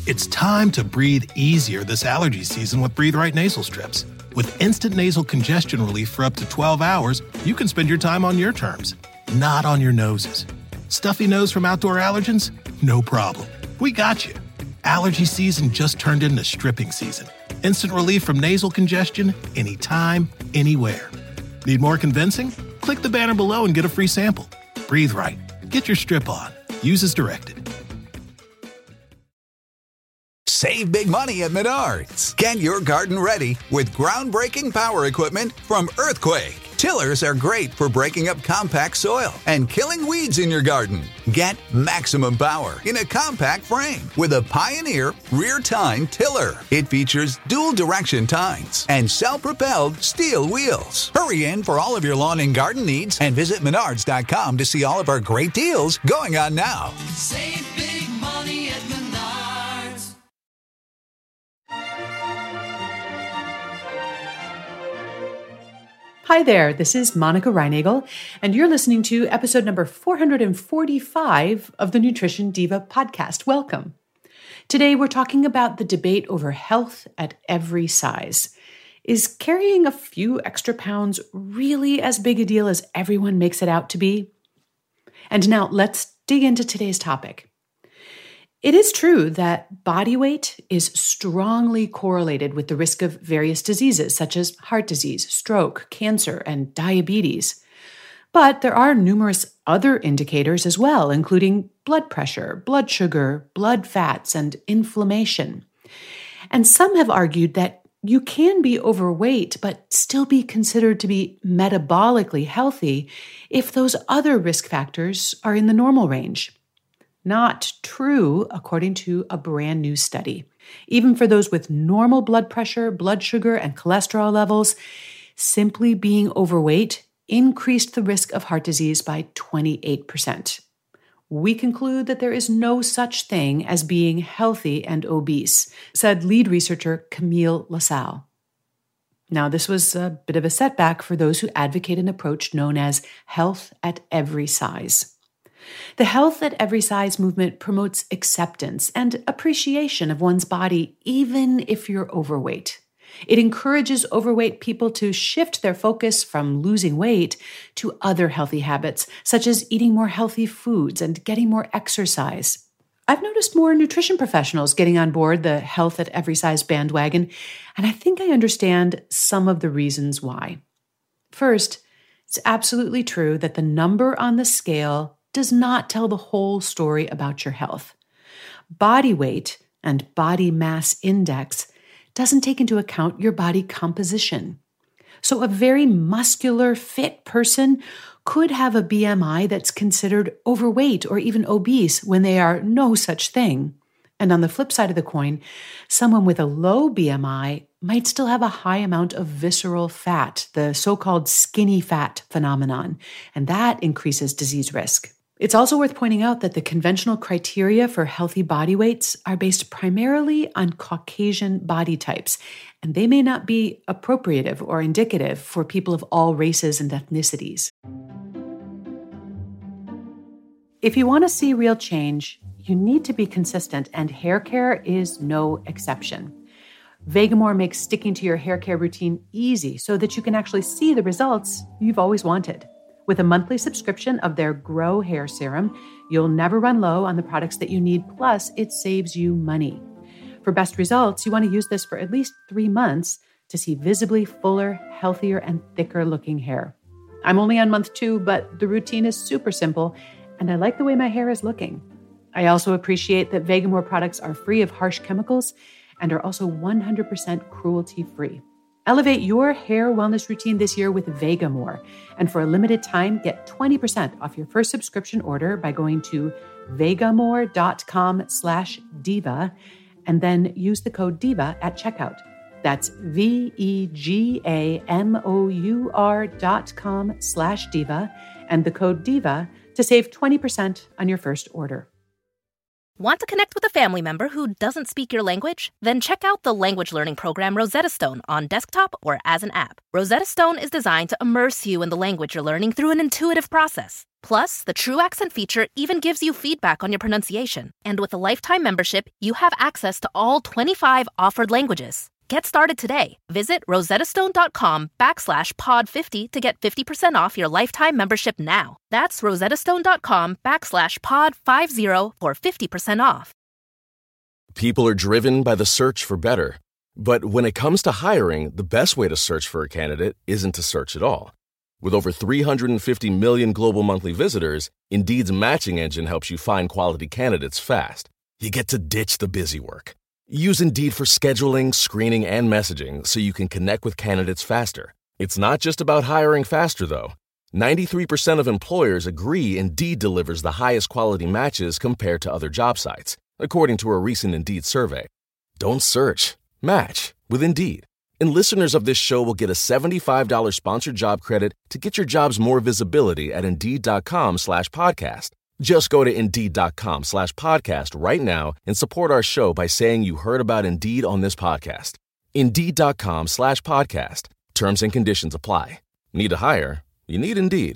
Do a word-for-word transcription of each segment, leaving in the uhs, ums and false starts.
It's time to breathe easier this allergy season with Breathe Right nasal strips. With instant nasal congestion relief for up to twelve hours, you can spend your time on your terms, not on your noses. Stuffy nose from outdoor allergens? No problem. We got you. Allergy season just turned into stripping season. Instant relief from nasal congestion anytime, anywhere. Need more convincing? Click the banner below and get a free sample. Breathe Right. Get your strip on. Use as directed. Save big money at Menards. Get your garden ready with groundbreaking power equipment from Earthquake. Tillers are great for breaking up compact soil and killing weeds in your garden. Get maximum power in a compact frame with a Pioneer rear tine tiller. It features dual direction tines and self-propelled steel wheels. Hurry in for all of your lawn and garden needs and visit menards dot com to see all of our great deals going on now. Save big money at Menards. Hi there, this is Monica Reinagel, and you're listening to episode number four hundred forty-five of the Nutrition Diva podcast. Welcome. Today, we're talking about the debate over health at every size. Is carrying a few extra pounds really as big a deal as everyone makes it out to be? And now let's dig into today's topic. It is true that body weight is strongly correlated with the risk of various diseases such as heart disease, stroke, cancer, and diabetes. But there are numerous other indicators as well, including blood pressure, blood sugar, blood fats, and inflammation. And some have argued that you can be overweight but still be considered to be metabolically healthy if those other risk factors are in the normal range. Not true, according to a brand new study. Even for those with normal blood pressure, blood sugar, and cholesterol levels, simply being overweight increased the risk of heart disease by twenty-eight percent. We conclude that there is no such thing as being healthy and obese, said lead researcher Camille LaSalle. Now, this was a bit of a setback for those who advocate an approach known as health at every size. The health at every size movement promotes acceptance and appreciation of one's body, even if you're overweight. It encourages overweight people to shift their focus from losing weight to other healthy habits, such as eating more healthy foods and getting more exercise. I've noticed more nutrition professionals getting on board the health at every size bandwagon, and I think I understand some of the reasons why. First, it's absolutely true that the number on the scale does not tell the whole story about your health. Body weight and body mass index doesn't take into account your body composition. So a very muscular, fit person could have a B M I that's considered overweight or even obese when they are no such thing. And on the flip side of the coin, someone with a low B M I might still have a high amount of visceral fat, the so-called skinny fat phenomenon, and that increases disease risk. It's also worth pointing out that the conventional criteria for healthy body weights are based primarily on Caucasian body types, and they may not be appropriative or indicative for people of all races and ethnicities. If you want to see real change, you need to be consistent, and hair care is no exception. Vegamour makes sticking to your hair care routine easy so that you can actually see the results you've always wanted. With a monthly subscription of their Grow Hair Serum, you'll never run low on the products that you need, plus it saves you money. For best results, you want to use this for at least three months to see visibly fuller, healthier, and thicker looking hair. I'm only on month two, but the routine is super simple, and I like the way my hair is looking. I also appreciate that Vegamour products are free of harsh chemicals and are also one hundred percent cruelty-free. Elevate your hair wellness routine this year with Vegamour. And for a limited time, get twenty percent off your first subscription order by going to vegamour.com slash diva and then use the code DIVA at checkout. That's V-E-G-A-M-O-U-R dot com slash diva and the code DIVA to save twenty percent on your first order. Want to connect with a family member who doesn't speak your language? Then check out the language learning program Rosetta Stone on desktop or as an app. Rosetta Stone is designed to immerse you in the language you're learning through an intuitive process. Plus, the True Accent feature even gives you feedback on your pronunciation. And with a lifetime membership, you have access to all twenty-five offered languages. Get started today. Visit rosettastone.com backslash pod 50 to get fifty percent off your lifetime membership now. That's rosettastone.com backslash pod 50 for fifty percent off. People are driven by the search for better. But when it comes to hiring, the best way to search for a candidate isn't to search at all. With over three hundred fifty million global monthly visitors, Indeed's matching engine helps you find quality candidates fast. You get to ditch the busy work. Use Indeed for scheduling, screening, and messaging so you can connect with candidates faster. It's not just about hiring faster, though. ninety-three percent of employers agree Indeed delivers the highest quality matches compared to other job sites, according to a recent Indeed survey. Don't search. Match with Indeed. And listeners of this show will get a seventy-five dollars sponsored job credit to get your jobs more visibility at Indeed.com slash podcast. Just go to Indeed.com slash podcast right now and support our show by saying you heard about Indeed on this podcast. Indeed.com slash podcast. Terms and conditions apply. Need to hire? You need Indeed.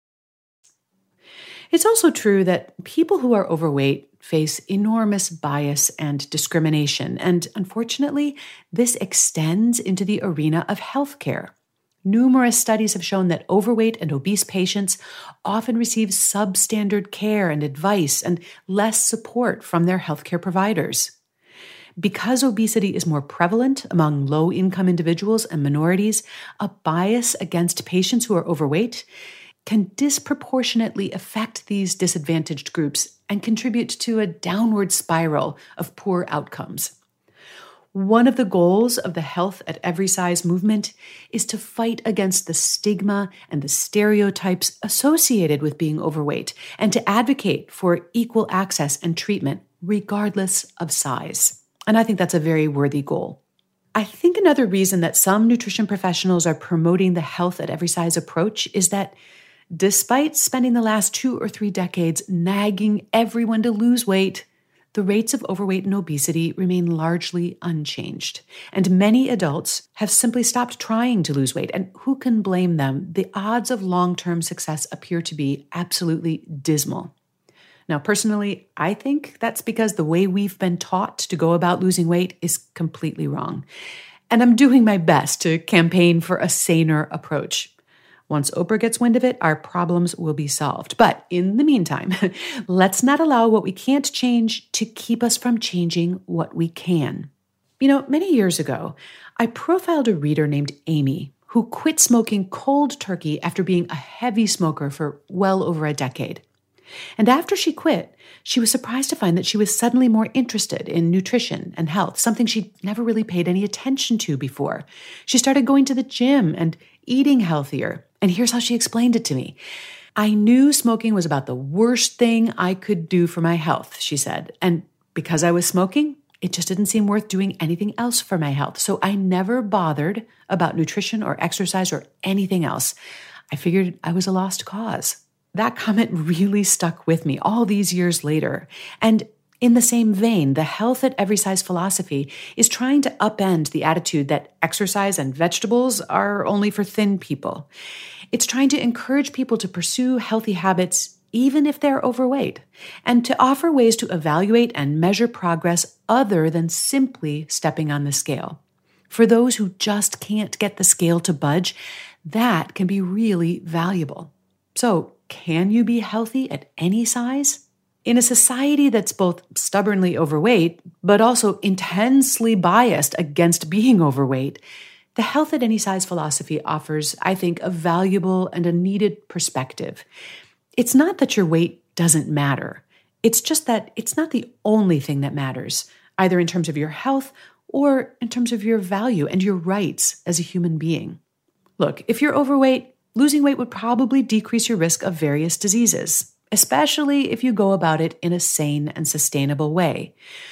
It's also true that people who are overweight face enormous bias and discrimination, and unfortunately, this extends into the arena of healthcare. Numerous studies have shown that overweight and obese patients often receive substandard care and advice and less support from their healthcare providers. Because obesity is more prevalent among low-income individuals and minorities, a bias against patients who are overweight can disproportionately affect these disadvantaged groups and contribute to a downward spiral of poor outcomes. One of the goals of the Health at Every Size movement is to fight against the stigma and the stereotypes associated with being overweight and to advocate for equal access and treatment regardless of size. And I think that's a very worthy goal. I think another reason that some nutrition professionals are promoting the Health at Every Size approach is that despite spending the last two or three decades nagging everyone to lose weight, the rates of overweight and obesity remain largely unchanged. And many adults have simply stopped trying to lose weight. And who can blame them? The odds of long-term success appear to be absolutely dismal. Now, personally, I think that's because the way we've been taught to go about losing weight is completely wrong. And I'm doing my best to campaign for a saner approach. Once Oprah gets wind of it, our problems will be solved. But in the meantime, let's not allow what we can't change to keep us from changing what we can. You know, many years ago, I profiled a reader named Amy who quit smoking cold turkey after being a heavy smoker for well over a decade. And after she quit, she was surprised to find that she was suddenly more interested in nutrition and health, something she'd never really paid any attention to before. She started going to the gym and eating healthier. And here's how she explained it to me. I knew smoking was about the worst thing I could do for my health, she said. And because I was smoking, it just didn't seem worth doing anything else for my health. So I never bothered about nutrition or exercise or anything else. I figured I was a lost cause. That comment really stuck with me all these years later. And in the same vein, the Health at Every Size philosophy is trying to upend the attitude that exercise and vegetables are only for thin people. It's trying to encourage people to pursue healthy habits even if they're overweight, and to offer ways to evaluate and measure progress other than simply stepping on the scale. For those who just can't get the scale to budge, that can be really valuable. So, can you be healthy at any size? In a society that's both stubbornly overweight, but also intensely biased against being overweight, the Health at Any Size philosophy offers, I think, a valuable and a needed perspective. It's not that your weight doesn't matter. It's just that it's not the only thing that matters, either in terms of your health or in terms of your value and your rights as a human being. Look, if you're overweight, losing weight would probably decrease your risk of various diseases, especially if you go about it in a sane and sustainable way.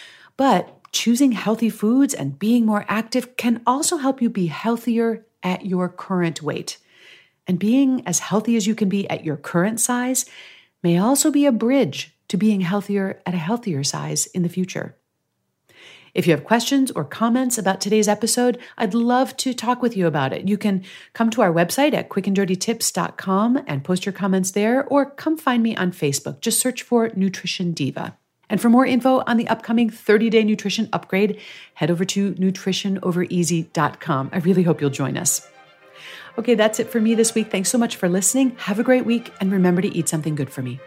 But choosing healthy foods and being more active can also help you be healthier at your current weight. And being as healthy as you can be at your current size may also be a bridge to being healthier at a healthier size in the future. If you have questions or comments about today's episode, I'd love to talk with you about it. You can come to our website at quick and dirty tips dot com and post your comments there, or come find me on Facebook. Just search for Nutrition Diva. And for more info on the upcoming thirty-day nutrition upgrade, head over to nutrition over easy dot com. I really hope you'll join us. Okay, that's it for me this week. Thanks so much for listening. Have a great week, and remember to eat something good for me.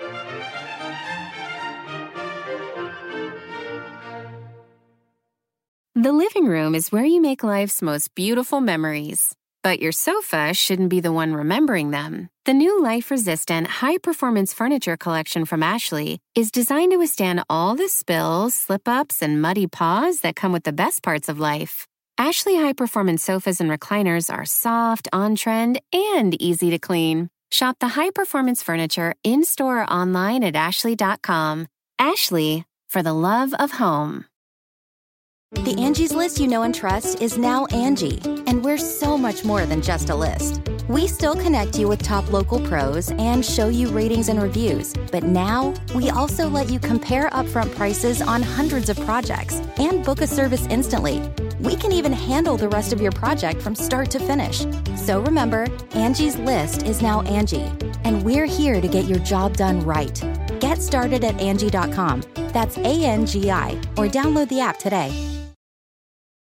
The living room is where you make life's most beautiful memories. But your sofa shouldn't be the one remembering them. The new life-resistant, high-performance furniture collection from Ashley is designed to withstand all the spills, slip-ups, and muddy paws that come with the best parts of life. Ashley high-performance sofas and recliners are soft, on-trend, and easy to clean. Shop the high-performance furniture in-store or online at ashley dot com. Ashley, for the love of home. The Angie's List you know and trust is now Angie, and we're so much more than just a list. We still connect you with top local pros and show you ratings and reviews, but now we also let you compare upfront prices on hundreds of projects and book a service instantly. We can even handle the rest of your project from start to finish. So remember, Angie's List is now Angie, and we're here to get your job done right. Get started at Angie dot com. That's A N G I, or download the app today.